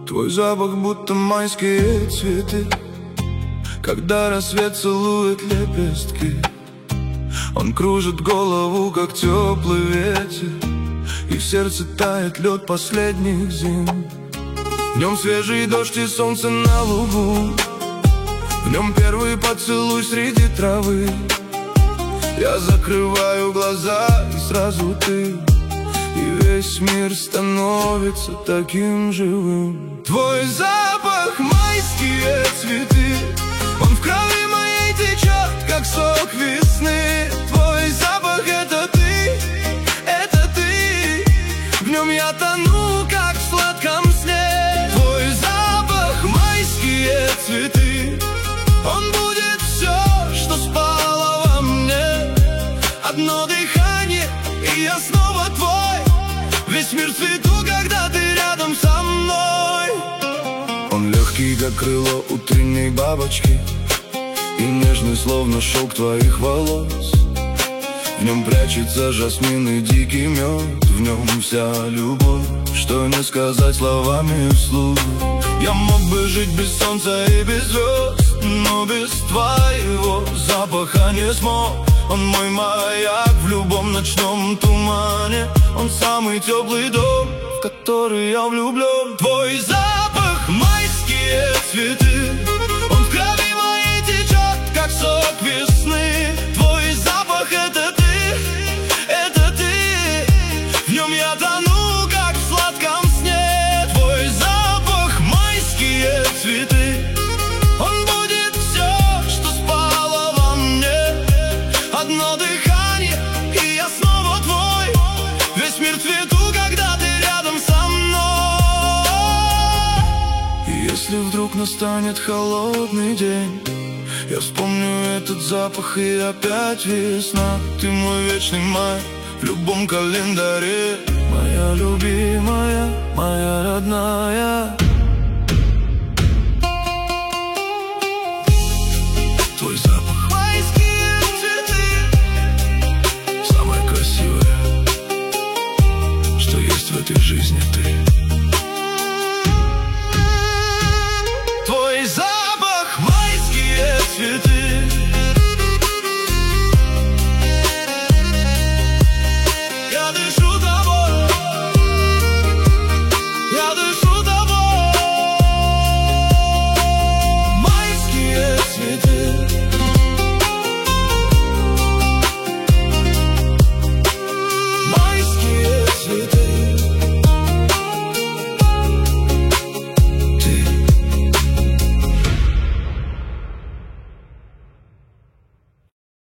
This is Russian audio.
Твой запах будто майские цветы, когда рассвет целует лепестки. Он кружит голову, как теплый ветер, и в сердце тает лед последних зим. В нем свежий дождь и солнце на лугу, в нем первый поцелуй среди травы. Я закрываю глаза, и сразу ты, и весь мир становится таким живым. Твой запах, майские цветы, он в крови моей течет, как сок весны. Твой запах — это ты, в нем я тону, как в сладком сне. Твой запах, майские цветы, он будет все, что спало во мне. Одно дыхание, и я снова твой. Весь мир в цвету, когда ты рядом со мной. Он легкий, как крыло утренней бабочки, и нежный, словно шелк твоих волос. В нем прячется жасмин и дикий мед, в нем вся любовь, что не сказать словами вслух. Я мог бы жить без солнца и без звезд, но без твоего запаха не смог. Он мой маяк в любом ночном тумане, он самый теплый дом, в который я влюблен. Твой запах, майские цветы, он в крови моей течет, как сок весны. Твой запах — это ты, в нем я тону, как в сладком сне. Твой запах, майские цветы, он будет все, что спало во мне. Одно дыхание, и я снова твой. Весь мир в цвету, когда ты рядом со мной. И если вдруг настанет холодный день, я вспомню этот запах, и опять весна. Ты мой вечный май в любом календаре, моя любимая, моя родная.